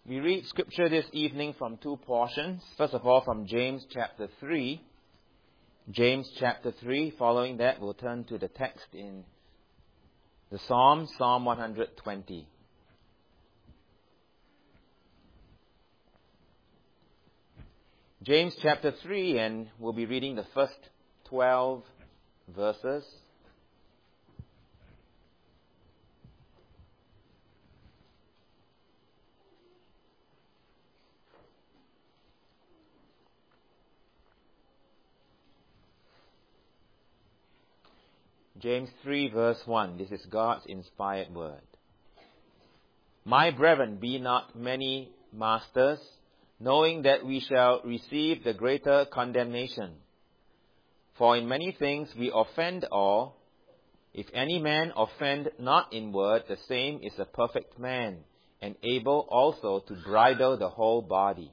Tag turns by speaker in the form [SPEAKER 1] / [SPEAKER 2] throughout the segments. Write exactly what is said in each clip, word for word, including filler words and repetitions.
[SPEAKER 1] We read scripture this evening from two portions. First of all, from James chapter three. James chapter three. Following that, we'll turn to the text in the Psalm, Psalm one hundred twenty. James chapter three, and we'll be reading the first twelve verses. James three verse one. This is God's inspired word. My brethren, be not many masters, knowing that we shall receive the greater condemnation. For in many things we offend all. If any man offend not in word, the same is a perfect man, and able also to bridle the whole body.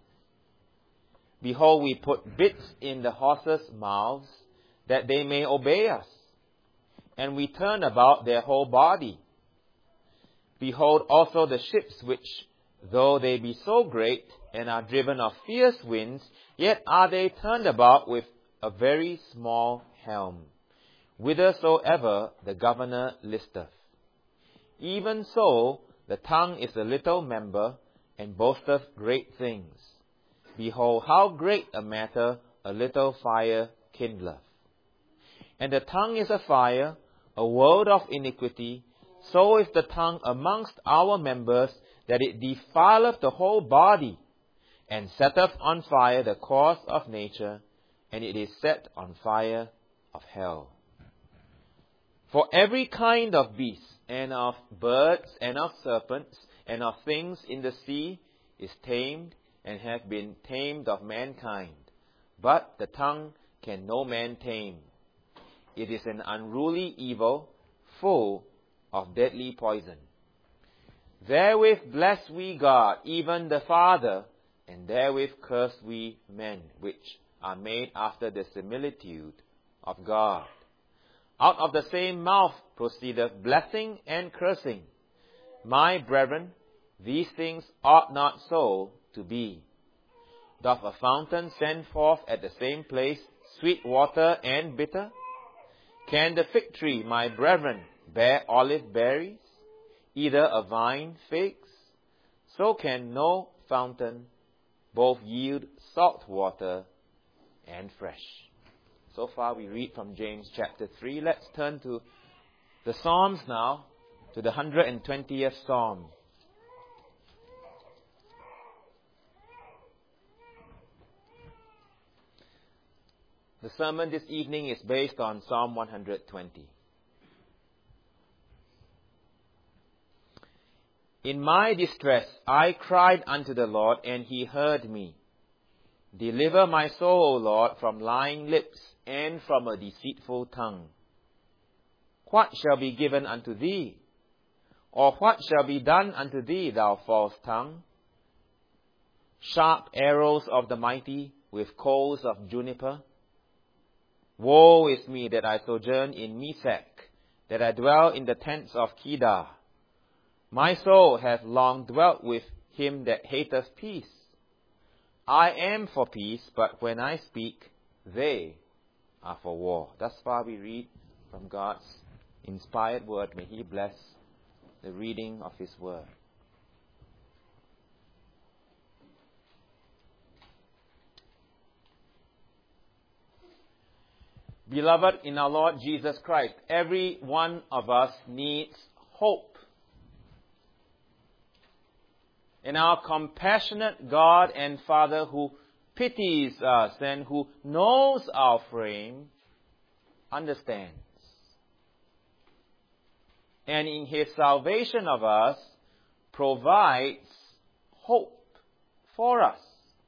[SPEAKER 1] Behold, we put bits in the horses' mouths, that they may obey us, and we turn about their whole body. Behold also the ships which, though they be so great, and are driven of fierce winds, yet are they turned about with a very small helm, whithersoever the governor listeth. Even so, the tongue is a little member, and boasteth great things. Behold, how great a matter a little fire kindleth. And the tongue is a fire, a world of iniquity. So is the tongue amongst our members, that it defileth the whole body, and setteth on fire the course of nature, and it is set on fire of hell. For every kind of beast, and of birds, and of serpents, and of things in the sea, is tamed, and hath been tamed of mankind. But the tongue can no man tame. It is an unruly evil, full of deadly poison. Therewith bless we God, even the Father, and therewith curse we men, which are made after the similitude of God. Out of the same mouth proceedeth blessing and cursing. My brethren, these things ought not so to be. Doth a fountain send forth at the same place sweet water and bitter? Can the fig tree, my brethren, bear olive berries, either a vine figs? So can no fountain both yield salt water and fresh. So far we read from James chapter three. Let's turn to the Psalms now, to the one hundred twentieth Psalm. The sermon this evening is based on Psalm one hundred twenty. In my distress I cried unto the Lord, and he heard me. Deliver my soul, O Lord, from lying lips, and from a deceitful tongue. What shall be given unto thee? Or what shall be done unto thee, thou false tongue? Sharp arrows of the mighty, with coals of juniper. Woe is me that I sojourn in Mesech, that I dwell in the tents of Kedar. My soul hath long dwelt with him that hateth peace. I am for peace, but when I speak, they are for war. Thus far we read from God's inspired word. May He bless the reading of His word. Beloved in our Lord Jesus Christ, every one of us needs hope. And our compassionate God and Father, who pities us and who knows our frame, understands. And in His salvation of us, provides hope for us.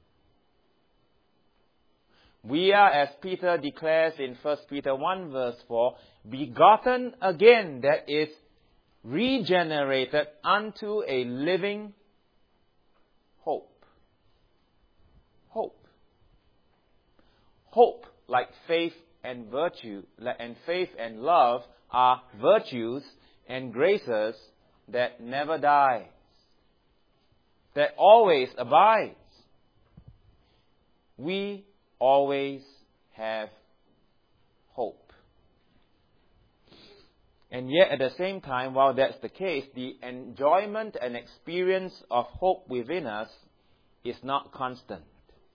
[SPEAKER 1] We are, as Peter declares in First Peter one verse four, begotten again, that is, regenerated unto a living hope. Hope. Hope, like faith and virtue, and faith and love, are virtues and graces that never die. that always abides. We always have hope. And yet at the same time, while that's the case, the enjoyment and experience of hope within us is not constant.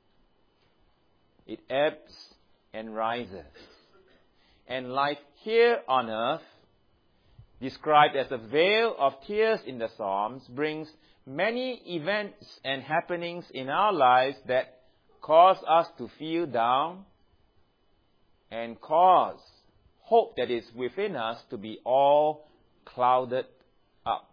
[SPEAKER 1] It ebbs and rises. And life here on earth, described as a veil of tears in the Psalms, brings many events and happenings in our lives that cause us to feel down and cause hope that is within us to be all clouded up.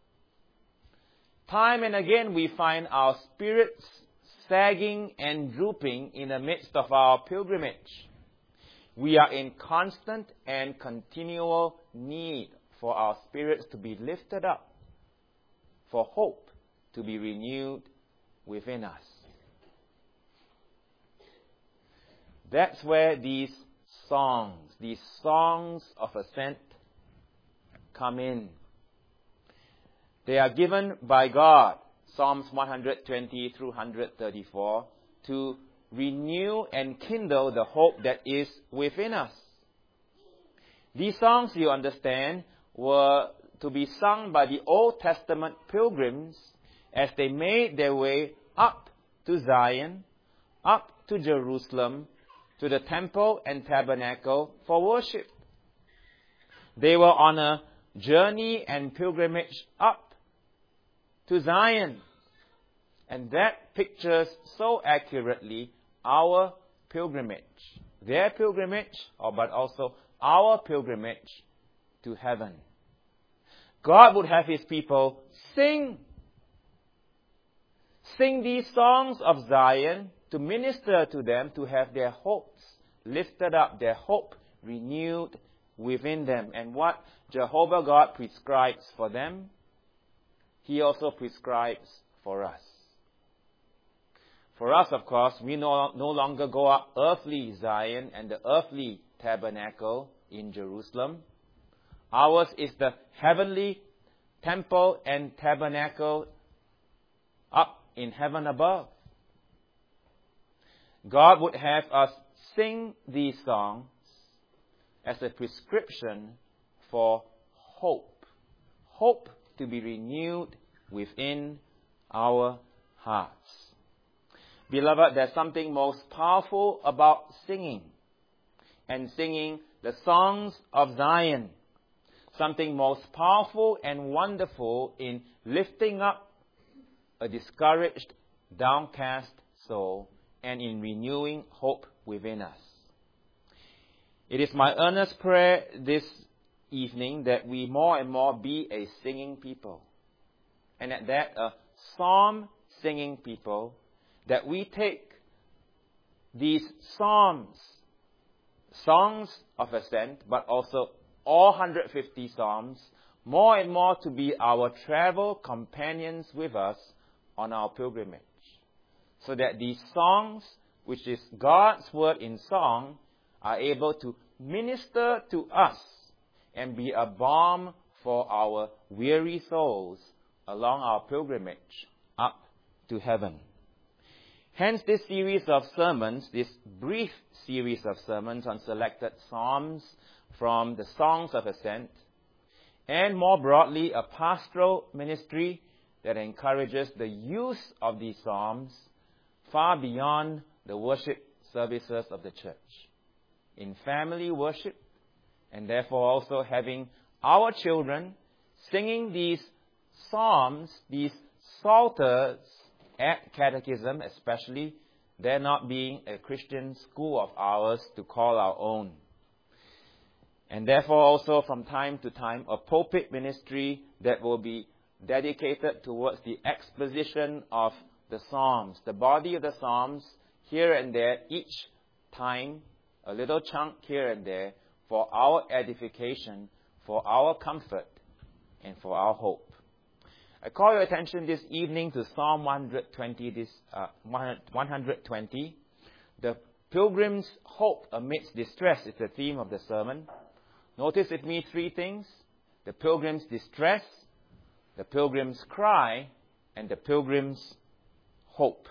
[SPEAKER 1] Time and again we find our spirits sagging and drooping in the midst of our pilgrimage. We are in constant and continual need for our spirits to be lifted up, for hope to be renewed within us. That's where these songs, these songs of ascent come in. They are given by God, Psalms one twenty through one thirty-four, to renew and kindle the hope that is within us. These songs, you understand, were to be sung by the Old Testament pilgrims as they made their way up to Zion, up to Jerusalem, to the temple and tabernacle for worship. They were on a journey and pilgrimage up to Zion. And that pictures so accurately our pilgrimage. Their pilgrimage, or but also our pilgrimage to heaven. God would have His people sing. Sing these songs of Zion to minister to them, to have their hopes lifted up, their hope renewed within them. And what Jehovah God prescribes for them, He also prescribes for us. For us, of course, we no, no longer go up earthly Zion and the earthly tabernacle in Jerusalem. Ours is the heavenly temple and tabernacle up in heaven above. God would have us sing these songs as a prescription for hope. Hope to be renewed within our hearts. Beloved, there's something most powerful about singing. And singing the songs of Zion. Something most powerful and wonderful in lifting up a discouraged, downcast soul and in renewing hope within us. It is my earnest prayer this evening that we more and more be a singing people. And at that, a psalm singing people, that we take these psalms, songs of ascent, but also all one hundred fifty psalms, more and more to be our travel companions with us on our pilgrimage. So that these songs, which is God's word in song, are able to minister to us and be a balm for our weary souls along our pilgrimage up to heaven. Hence this series of sermons, this brief series of sermons on selected psalms from the Songs of Ascent, and more broadly a pastoral ministry that encourages the use of these psalms far beyond the worship services of the church. In family worship, and therefore also having our children singing these psalms, these psalters at catechism especially, there not being a Christian school of ours to call our own. And therefore also from time to time a pulpit ministry that will be dedicated towards the exposition of the Psalms, the body of the Psalms, here and there, each time, a little chunk here and there, for our edification, for our comfort, and for our hope. I call your attention this evening to Psalm one twenty, this, uh, one twenty. The pilgrim's hope amidst distress is the theme of the sermon. Notice with me three things: the pilgrim's distress, the pilgrim's cry, and the pilgrim's hope.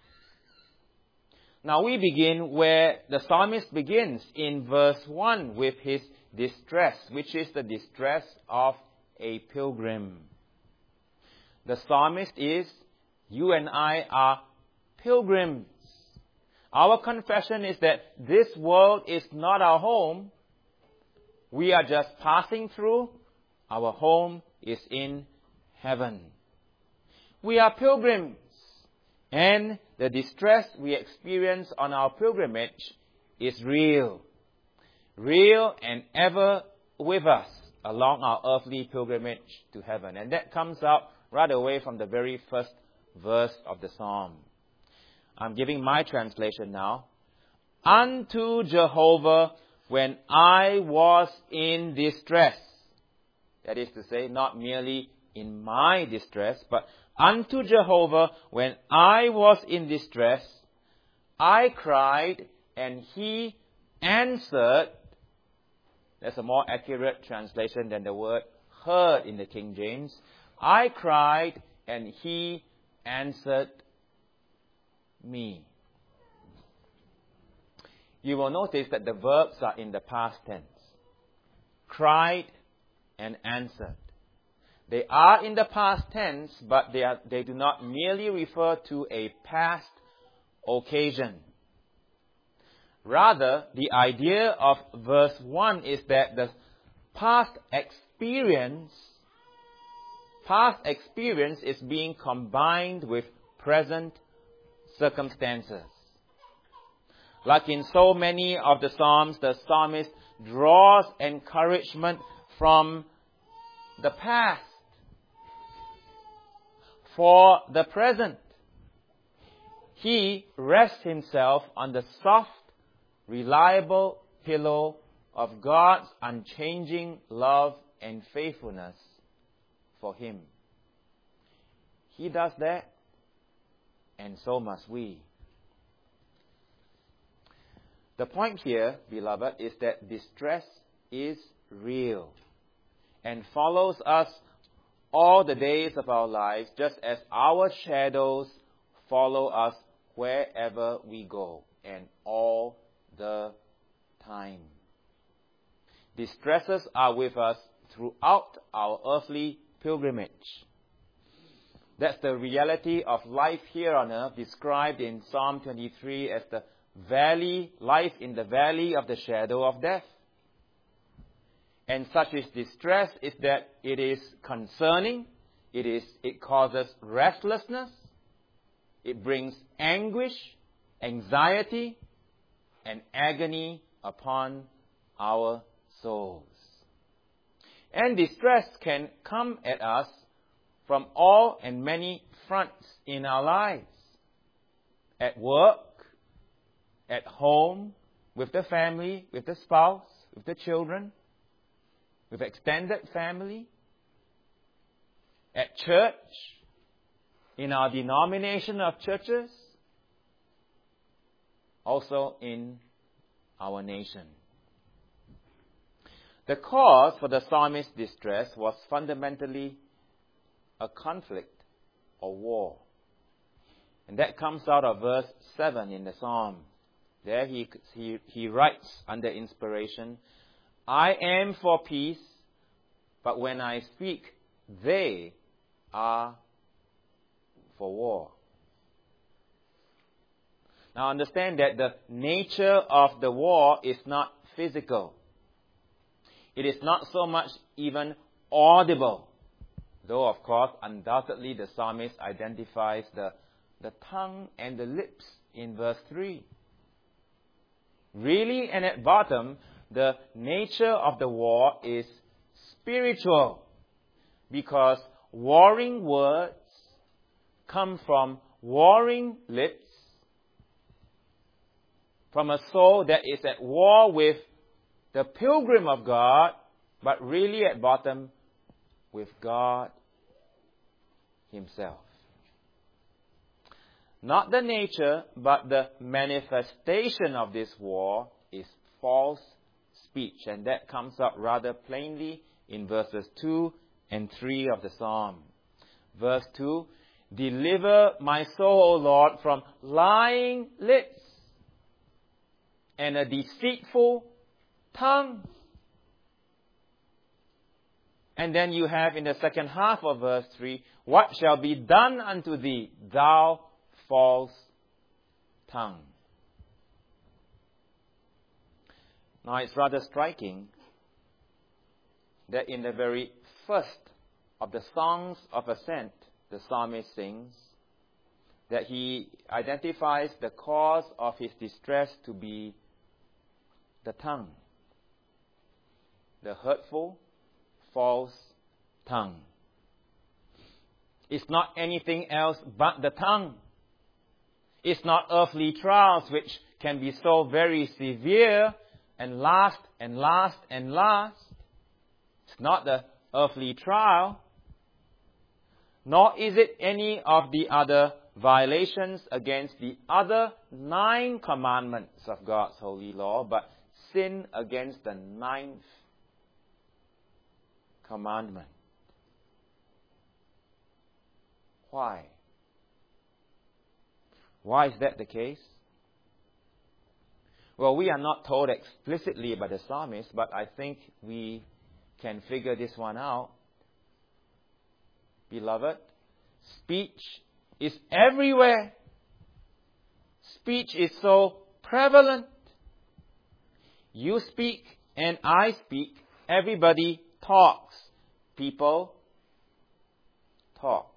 [SPEAKER 1] Now we begin where the psalmist begins in verse one with his distress, which is the distress of a pilgrim. The psalmist is, you and I are pilgrims. Our confession is that this world is not our home. We are just passing through. Our home is in heaven. We are pilgrims, and the distress we experience on our pilgrimage is real. Real and ever with us along our earthly pilgrimage to heaven. And that comes out right away from the very first verse of the psalm. I'm giving my translation now. Unto Jehovah when I was in distress. That is to say, not merely in my distress, but unto Jehovah when I was in distress, I cried and He answered. That's a more accurate translation than the word heard in the King James. I cried and He answered me. You will notice that the verbs are in the past tense. Cried and answered. They are in the past tense, but they, are, they do not merely refer to a past occasion. Rather, the idea of verse one is that the past experience, past experience is being combined with present circumstances. Like in so many of the Psalms, the psalmist draws encouragement from the past for the present. He rests himself on the soft, reliable pillow of God's unchanging love and faithfulness for him. He does that, and so must we. The point here, beloved, is that distress is real and follows us all the days of our lives, just as our shadows follow us wherever we go, and all the time. Distresses are with us throughout our earthly pilgrimage. That's the reality of life here on earth, described in Psalm twenty-three as the valley, life in the valley of the shadow of death. And such is distress is that it is concerning, it is it causes restlessness, it brings anguish, anxiety, and agony upon our souls. And distress can come at us from all and many fronts in our lives. At work, at home, with the family, with the spouse, with the children, with extended family, at church, in our denomination of churches, also in our nation. The cause for the psalmist's distress was fundamentally a conflict or war. And that comes out of verse seven in the psalm. There he, he, he writes under inspiration, I am for peace, but when I speak, they are for war. Now understand that the nature of the war is not physical. It is not so much even audible. Though, of course, undoubtedly the psalmist identifies the, the tongue and the lips in verse three. Really, and at bottom, the nature of the war is spiritual, because warring words come from warring lips, from a soul that is at war with the pilgrim of God, but really at bottom with God Himself. Not the nature, but the manifestation of this war is false speech. And that comes out rather plainly in verses two and three of the psalm. Verse two, Deliver my soul, O Lord, from lying lips and a deceitful tongue. And then you have in the second half of verse three, what shall be done unto thee, thou false tongue? Now it's rather striking that in the very first of the songs of ascent, the psalmist sings that he identifies the cause of his distress to be the tongue, the hurtful, false tongue. It's not anything else but the tongue. It's not earthly trials which can be so very severe and last and last and last. It's not the earthly trial, nor is it any of the other violations against the other nine commandments of God's holy law, but sin against the ninth commandment. Why? Why is that the case? Well, we are not told explicitly by the psalmist, but I think we can figure this one out. Beloved, speech is everywhere. Speech is so prevalent. You speak and I speak. Everybody talks. People talk.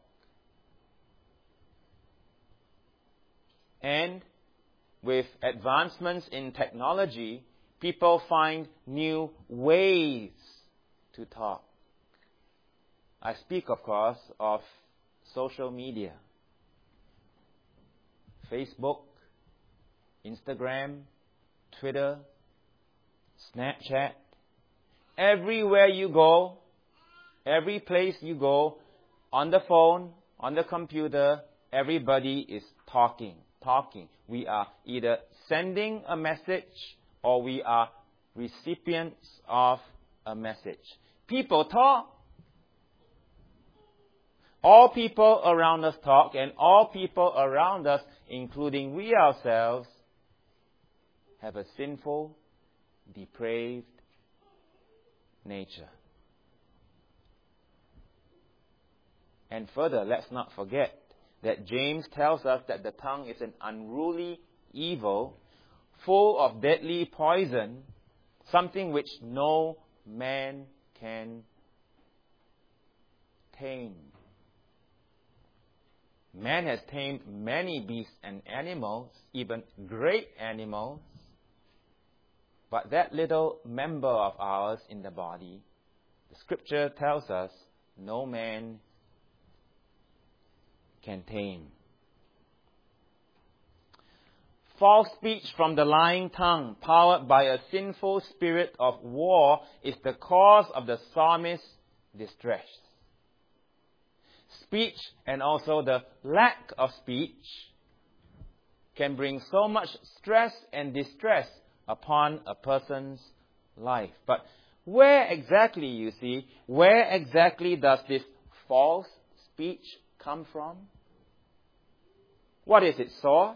[SPEAKER 1] And with advancements in technology, people find new ways to talk. I speak, of course, of social media. Facebook, Instagram, Twitter, Snapchat. Everywhere you go, every place you go, on the phone, on the computer, everybody is talking, talking. We are either sending a message or we are recipients of a message. People talk. All people around us talk, and all people around us, including we ourselves, have a sinful, depraved nature. And further, let's not forget that James tells us that the tongue is an unruly evil, full of deadly poison, something which no man can tame. Man has tamed many beasts and animals, even great animals. But that little member of ours in the body, the scripture tells us, no man can tame. False speech from the lying tongue, powered by a sinful spirit of war, is the cause of the psalmist's distress. Speech and also the lack of speech can bring so much stress and distress upon a person's life. But where exactly, you see, where exactly does this false speech come from? What is its source?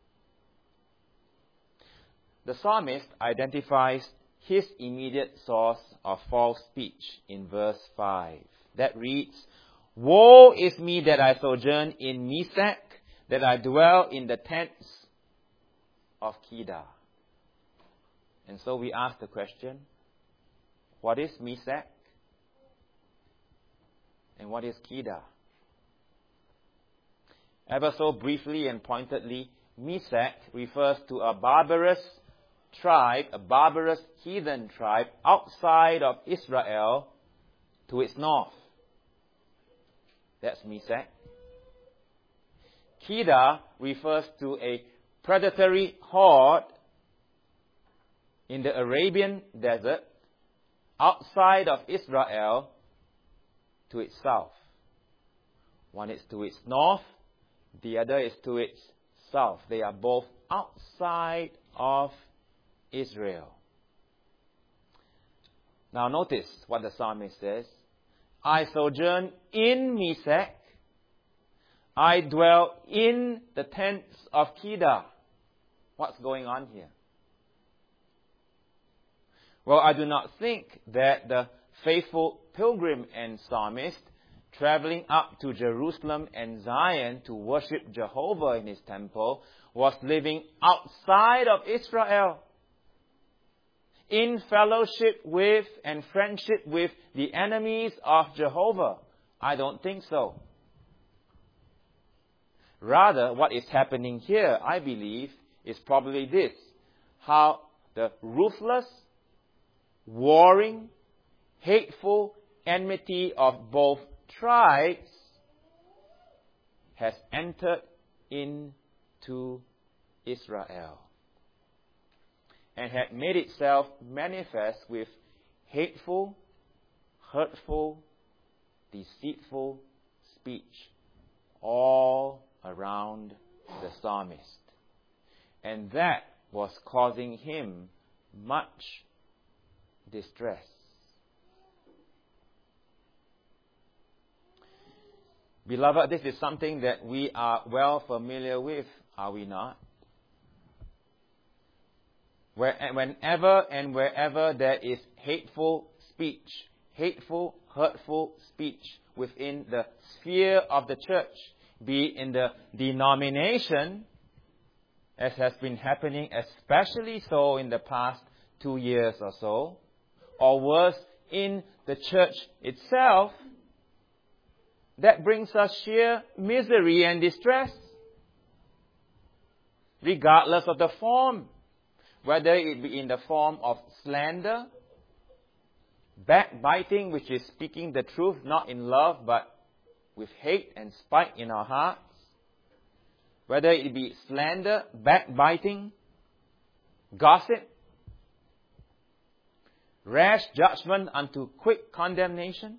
[SPEAKER 1] The psalmist identifies his immediate source of false speech in verse five. That reads, "Woe is me that I sojourn in Mesech, that I dwell in the tents of Kedar." And so we ask the question, what is Mesech? And what is Kedar? Ever so briefly and pointedly, Mesech refers to a barbarous tribe, a barbarous heathen tribe outside of Israel to its north. That's Mesech. Kedar refers to a predatory horde in the Arabian desert outside of Israel to its south. One is to its north, the other is to its south. They are both outside of Israel. Now notice what the psalmist says. I sojourn in Mesech. I dwell in the tents of Kedar. What's going on here? Well, I do not think that the faithful pilgrim and psalmist traveling up to Jerusalem and Zion to worship Jehovah in his temple was living outside of Israel, in fellowship with and friendship with the enemies of Jehovah. I don't think so. Rather, what is happening here, I believe, is probably this: how the ruthless, warring, hateful enmity of both tribes has entered into Israel and had made itself manifest with hateful, hurtful, deceitful speech all around the psalmist. And that was causing him much distress. Beloved, this is something that we are well familiar with, are we not? Where, whenever and wherever there is hateful speech, hateful, hurtful speech within the sphere of the church, be it in the denomination, as has been happening especially so in the past two years or so, or worse, in the church itself, that brings us sheer misery and distress, regardless of the form, whether it be in the form of slander, backbiting, which is speaking the truth not in love but with hate and spite in our hearts, whether it be slander, backbiting, gossip, rash judgment unto quick condemnation,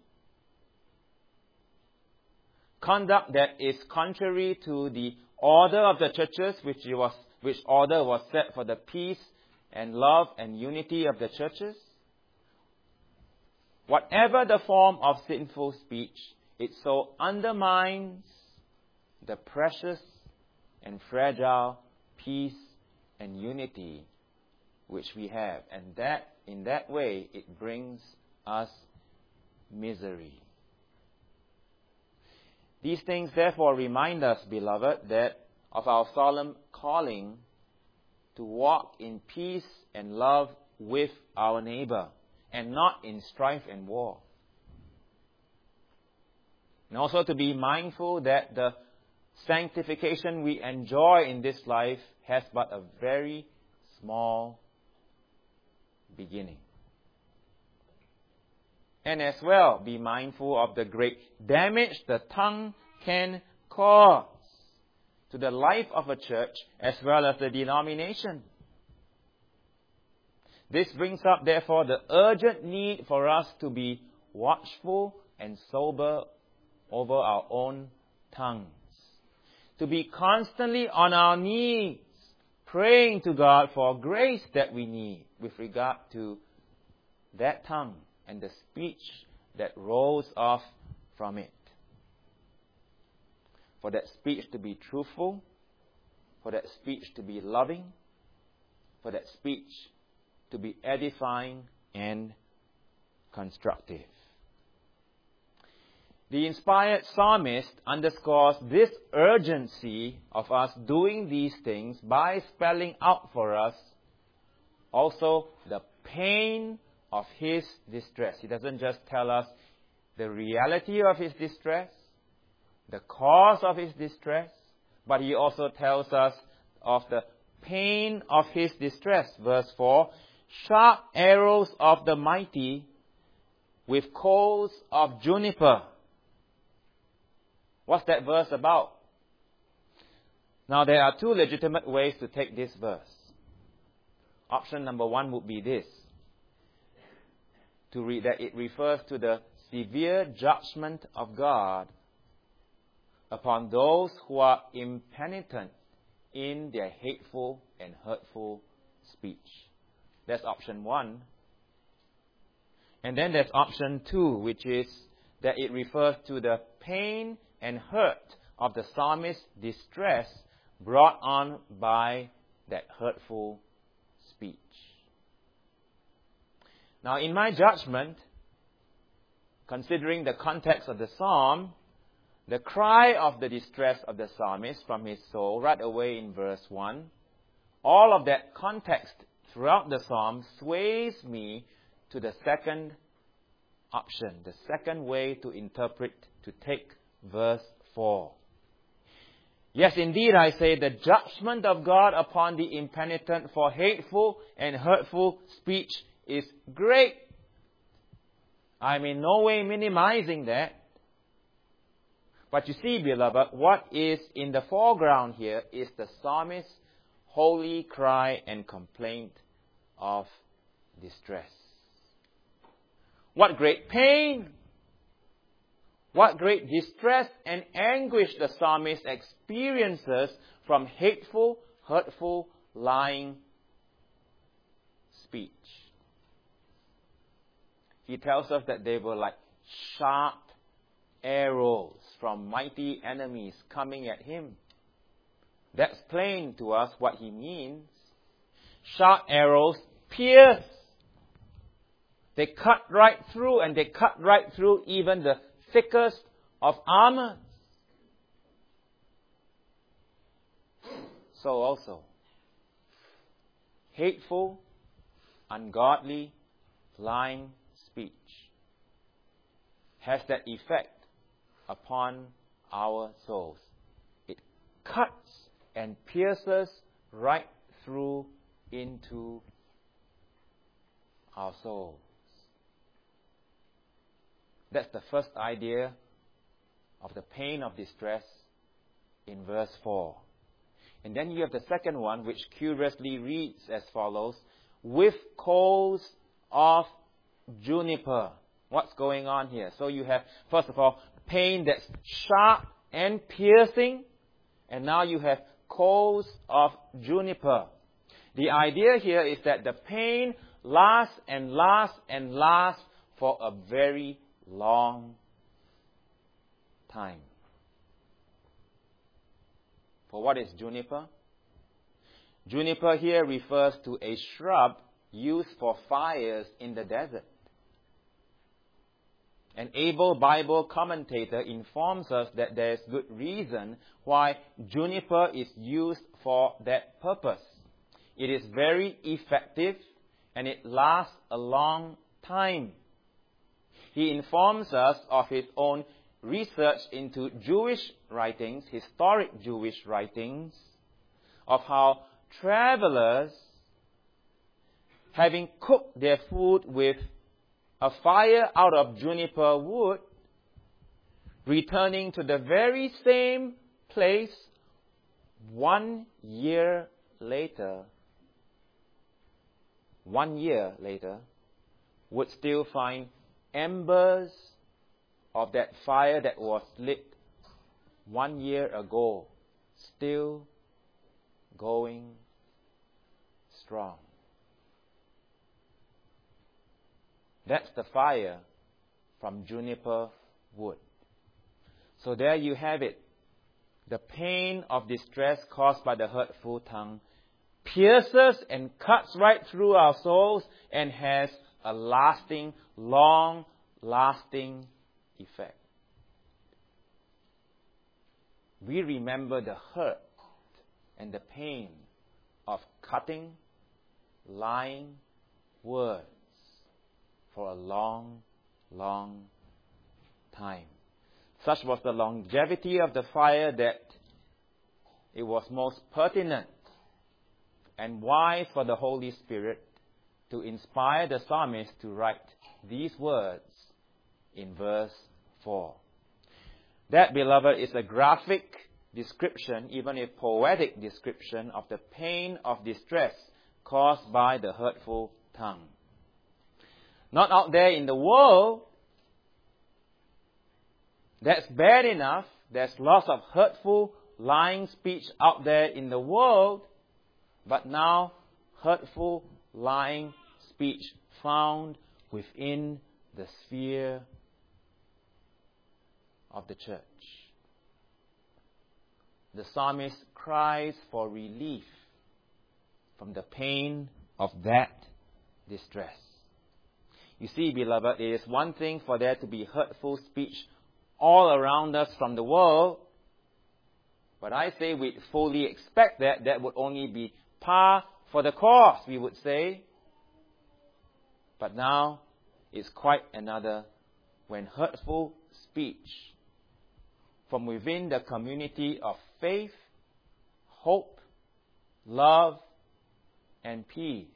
[SPEAKER 1] conduct that is contrary to the order of the churches, which was which order was set for the peace and love and unity of the churches. Whatever the form of sinful speech, it so undermines the precious and fragile peace and unity which we have. And that, in that way, it brings us misery. These things therefore remind us, beloved, that of our solemn calling to walk in peace and love with our neighbor, and not in strife and war. And also to be mindful that the sanctification we enjoy in this life has but a very small beginning. And as well, be mindful of the great damage the tongue can cause to the life of a church as well as the denomination. This brings up, therefore, the urgent need for us to be watchful and sober over our own tongues. To be constantly on our knees, praying to God for grace that we need with regard to that tongue and the speech that rolls off from it. For that speech to be truthful, for that speech to be loving, for that speech to be edifying and constructive. The inspired psalmist underscores this urgency of us doing these things by spelling out for us also the pain of his distress. He doesn't just tell us the reality of his distress, the cause of his distress, but he also tells us of the pain of his distress. Verse four, sharp arrows of the mighty with coals of juniper. What's that verse about? Now, there are two legitimate ways to take this verse. Option number one would be this: to read that it refers to the severe judgment of God upon those who are impenitent in their hateful and hurtful speech. That's option one. And then there's option two, which is that it refers to the pain and hurt of the psalmist's distress brought on by that hurtful speech. Now, in my judgment, considering the context of the psalm, the cry of the distress of the psalmist from his soul, right away in verse one, all of that context throughout the psalm sways me to the second option, the second way to interpret, to take verse four. Yes, indeed, I say, the judgment of God upon the impenitent for hateful and hurtful speech is great. I'm in no way minimizing that. But you see, beloved, what is in the foreground here is the psalmist's holy cry and complaint of distress. What great pain, what great distress and anguish the psalmist experiences from hateful, hurtful, lying speech. He tells us that they were like sharp arrows from mighty enemies coming at him. That's plain to us what he means. Sharp arrows pierce. They cut right through, and they cut right through even the thickest of armor. So also, hateful, ungodly, lying speech has that effect upon our souls. It cuts and pierces right through into our souls. That's the first idea of the pain of distress in verse four. And then you have the second one, which curiously reads as follows: with coals of juniper. What's going on here? So you have, first of all, pain that's sharp and piercing, and now you have coals of juniper. The idea here is that the pain lasts and lasts and lasts for a very long time. For what is juniper? Juniper here refers to a shrub used for fires in the desert. An able Bible commentator informs us that there is good reason why juniper is used for that purpose. It is very effective and it lasts a long time. He informs us of his own research into Jewish writings, historic Jewish writings, of how travelers, having cooked their food with a fire out of juniper wood, returning to the very same place one year later, one year later, would still find embers of that fire that was lit one year ago still going strong. That's the fire from juniper wood. So there you have it. The pain of distress caused by the hurtful tongue pierces and cuts right through our souls and has a lasting, long-lasting effect. We remember the hurt and the pain of cutting, lying words for a long, long time. Such was the longevity of the fire that it was most pertinent and wise for the Holy Spirit to inspire the psalmist to write these words in verse four. That, beloved, is a graphic description, even a poetic description of the pain of distress caused by the hurtful tongue. Not out there in the world. That's bad enough. There's lots of hurtful, lying speech out there in the world. But now, hurtful, lying speech found within the sphere of the church. the psalmist cries for relief from the pain of that distress. You see, beloved, it is one thing for there to be hurtful speech all around us from the world, but I say we fully expect that. That would only be par for the course, we would say. But now, it's quite another when hurtful speech from within the community of faith, hope, love, and peace.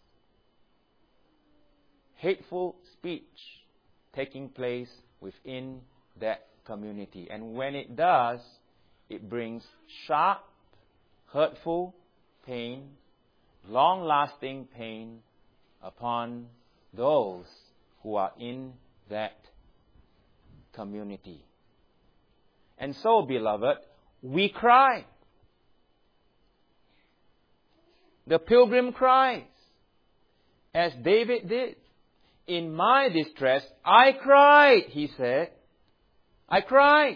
[SPEAKER 1] Hateful speech taking place within that community. And when it does, it brings sharp, hurtful pain, long-lasting pain upon those who are in that community. And so, beloved, we cry. The pilgrim cries, as David did. In my distress, I cried, he said. I cried.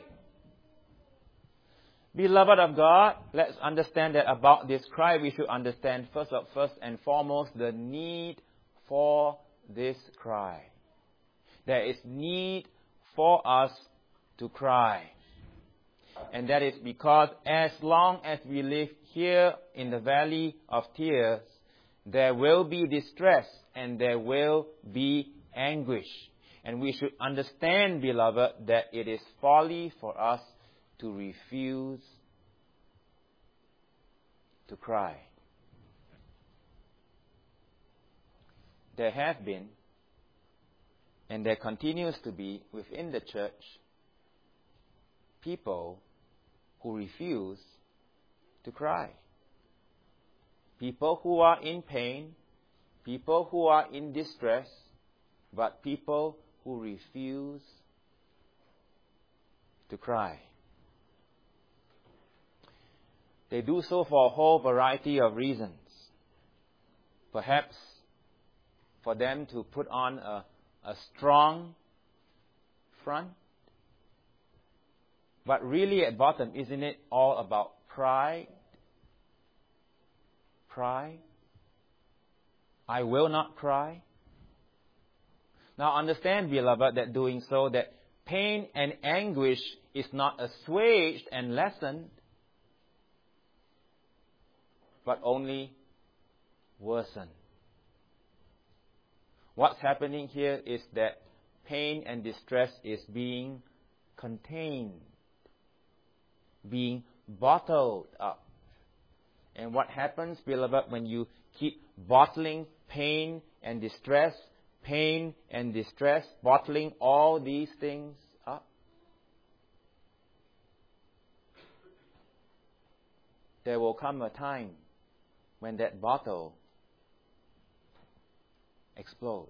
[SPEAKER 1] Beloved of God, let's understand that about this cry, we should understand first, of, first and foremost the need for this cry. There is need for us to cry. And that is because as long as we live here in the valley of tears, there will be distress and there will be anguish. And we should understand, beloved, that it is folly for us to refuse to cry. There have been, and there continues to be within the church, people who refuse to cry. People who are in pain, people who are in distress, but people who refuse to cry. They do so for a whole variety of reasons. Perhaps for them to put on a, a strong front. But really at bottom, isn't it all about pride? Pride? I will not cry. Now understand, beloved, that doing so, that pain and anguish is not assuaged and lessened, but only worsened. What's happening here is that pain and distress is being contained, being bottled up. And what happens, beloved, when you keep bottling pain and distress, pain and distress, bottling all these things up? There will come a time when that bottle explodes.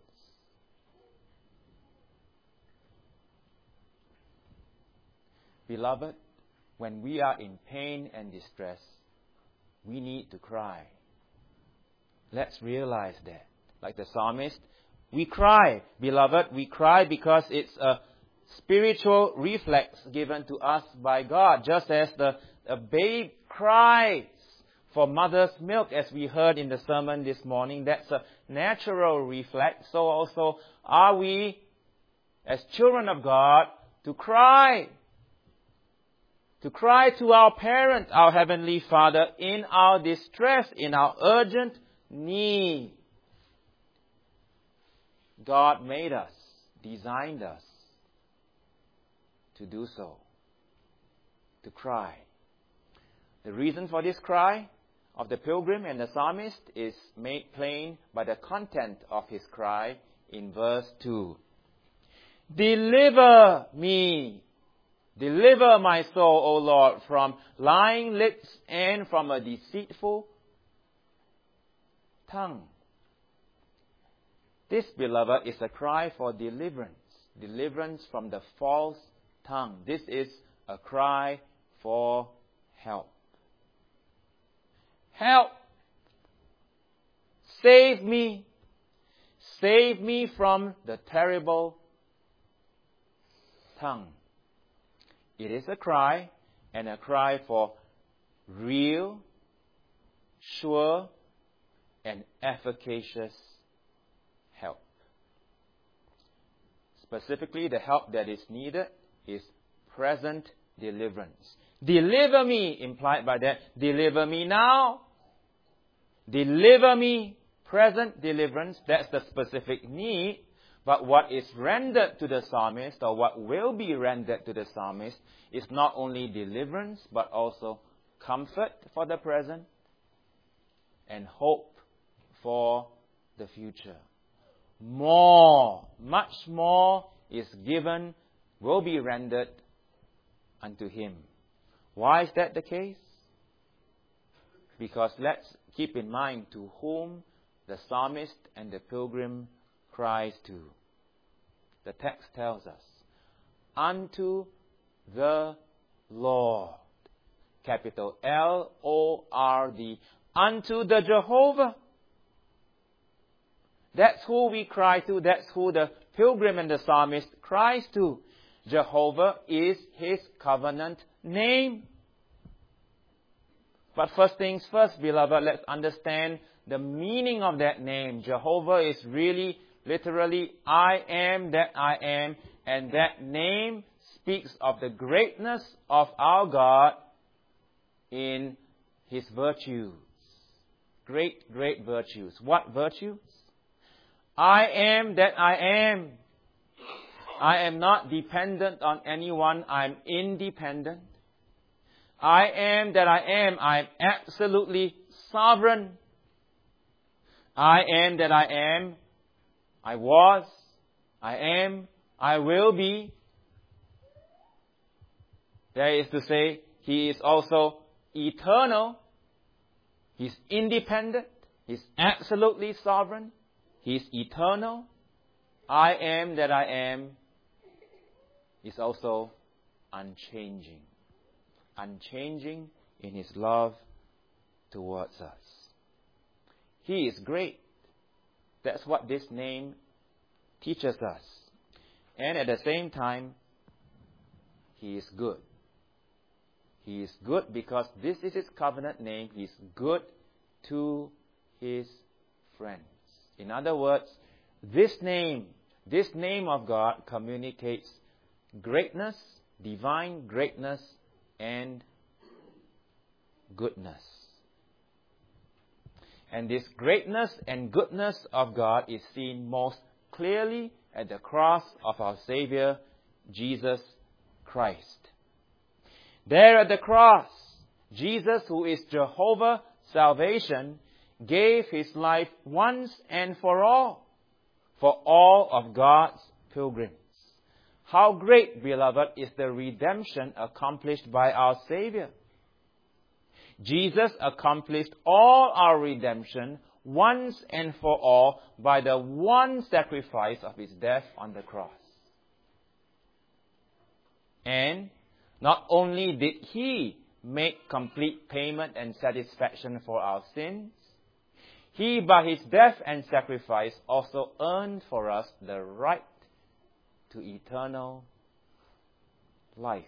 [SPEAKER 1] Beloved, when we are in pain and distress, we need to cry. Let's realize that. Like the psalmist, we cry, beloved, we cry because it's a spiritual reflex given to us by God. Just as the a babe cries for mother's milk, as we heard in the sermon this morning, that's a natural reflex. So also are we, as children of God, to cry. To cry to our parent, our Heavenly Father, in our distress, in our urgent need. God made us, designed us to do so, to cry. The reason for this cry of the pilgrim and the psalmist is made plain by the content of his cry in verse two. Deliver me, deliver my soul, O Lord, from lying lips and from a deceitful tongue. This, beloved, is a cry for deliverance. Deliverance from the false tongue. This is a cry for help. Help! Save me! Save me from the terrible tongue. It is a cry, and a cry for real, sure, and efficacious help. Specifically, the help that is needed is present deliverance. Deliver me, implied by that, deliver me now. Deliver me, present deliverance, that's the specific need. But what is rendered to the psalmist, or what will be rendered to the psalmist, is not only deliverance, but also comfort for the present and hope for the future. More, much more is given, will be rendered unto him. Why is that the case? Because let's keep in mind to whom the psalmist and the pilgrim cries to. The text tells us, unto the Lord. Capital L O R D. Unto the Jehovah. That's who we cry to. That's who the pilgrim and the psalmist cries to. Jehovah is his covenant name. But first things first, beloved, let's understand the meaning of that name. Jehovah is really, literally, I am that I am. And that name speaks of the greatness of our God in his virtues. Great, great virtues. What virtues? I am that I am. I am not dependent on anyone. I'm independent. I am that I am. I'm absolutely sovereign. I am that I am. I was. I am. I will be. That is to say, he is also eternal. He's independent. He's absolutely sovereign. He's eternal. I am that I am is also unchanging. Unchanging in his love towards us. He is great. That's what this name teaches us. And at the same time, he is good. He is good because this is his covenant name. He is good to his friends. In other words, this name, this name of God communicates greatness, divine greatness, and goodness. And this greatness and goodness of God is seen most clearly at the cross of our Savior, Jesus Christ. There at the cross, Jesus, who is Jehovah salvation, gave his life once and for all, for all of God's pilgrims. How great, beloved, is the redemption accomplished by our Savior. Jesus accomplished all our redemption once and for all by the one sacrifice of his death on the cross. And not only did he make complete payment and satisfaction for our sins, he, by his death and sacrifice, also earned for us the right to eternal life.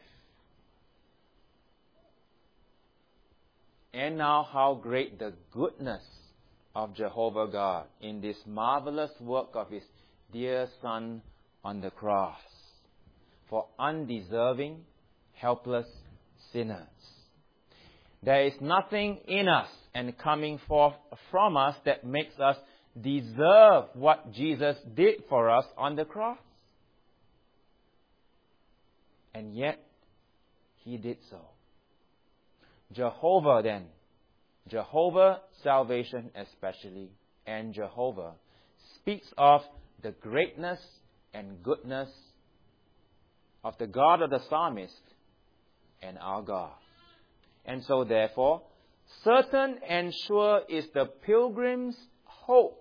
[SPEAKER 1] And now how great the goodness of Jehovah God in this marvelous work of his dear Son on the cross for undeserving, helpless sinners. There is nothing in us and coming forth from us that makes us deserve what Jesus did for us on the cross. And yet, he did so. Jehovah then, Jehovah salvation especially, and Jehovah speaks of the greatness and goodness of the God of the psalmist and our God. And so therefore, certain and sure is the pilgrim's hope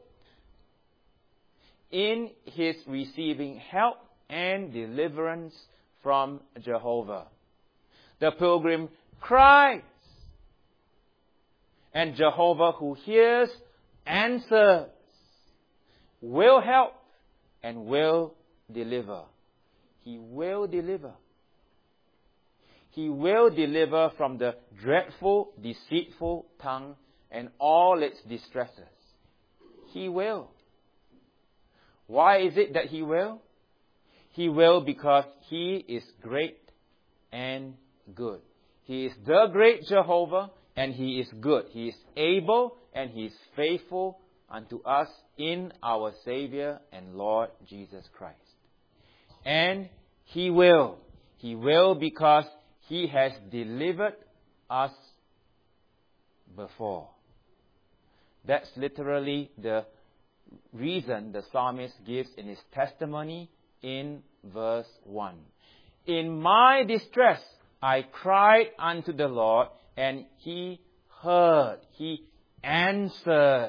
[SPEAKER 1] in his receiving help and deliverance from Jehovah. The pilgrim cries, and Jehovah, who hears, answers, will help and will deliver. He will deliver. He will deliver from the dreadful, deceitful tongue and all its distresses. He will. Why is it that He will? He will because He is great and good. He is the great Jehovah, and He is good. He is able and He is faithful unto us in our Savior and Lord Jesus Christ. And He will. He will because He has delivered us before. That's literally the reason the psalmist gives in his testimony in verse one. In my distress I cried unto the Lord, and He heard, He answered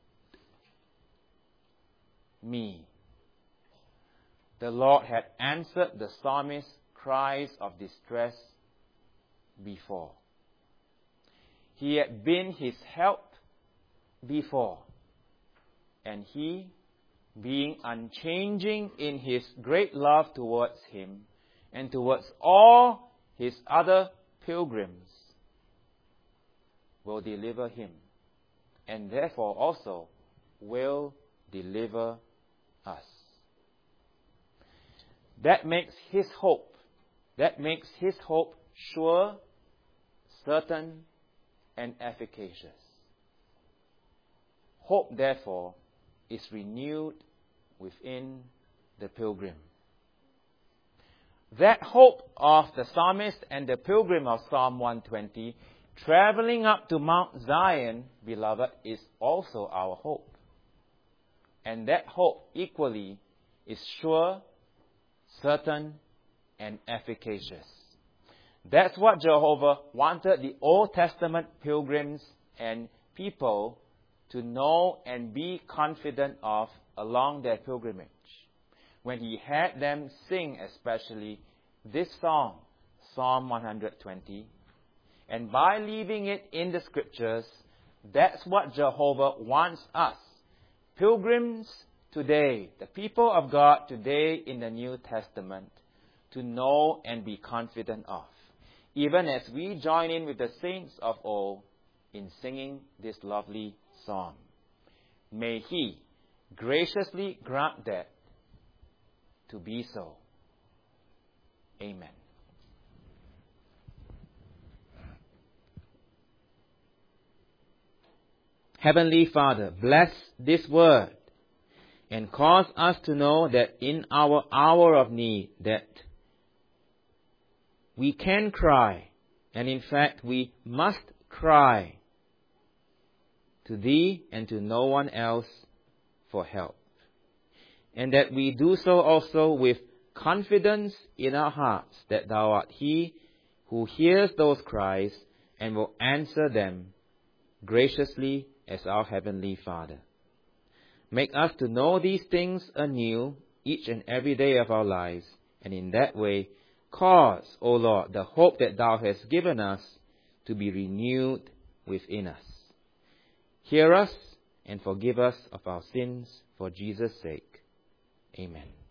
[SPEAKER 1] me. The Lord had answered the psalmist's cries of distress before. He had been his help before. And He, being unchanging in His great love towards him and towards all His other pilgrims, will deliver him, and therefore also will deliver us. That makes His hope, that makes His hope sure, certain, and efficacious. Hope, therefore, is renewed within the pilgrim. That hope of the psalmist and the pilgrim of Psalm one twenty, traveling up to Mount Zion, beloved, is also our hope. And that hope equally is sure, certain, and efficacious. That's what Jehovah wanted the Old Testament pilgrims and people to know and be confident of along their pilgrimage, when He had them sing especially this song, Psalm one twenty. And by leaving it in the Scriptures, that's what Jehovah wants us, pilgrims today, the people of God today in the New Testament, to know and be confident of, even as we join in with the saints of old in singing this lovely psalm. May He graciously grant that to be so. Amen. Heavenly Father, bless this word and cause us to know that in our hour of need that we can cry, and in fact we must cry to Thee and to no one else for help. And that we do so also with confidence in our hearts that Thou art He who hears those cries and will answer them graciously as our Heavenly Father. Make us to know these things anew each and every day of our lives, and in that way cause, O Lord, the hope that Thou hast given us to be renewed within us. Hear us and forgive us of our sins for Jesus' sake. Amen.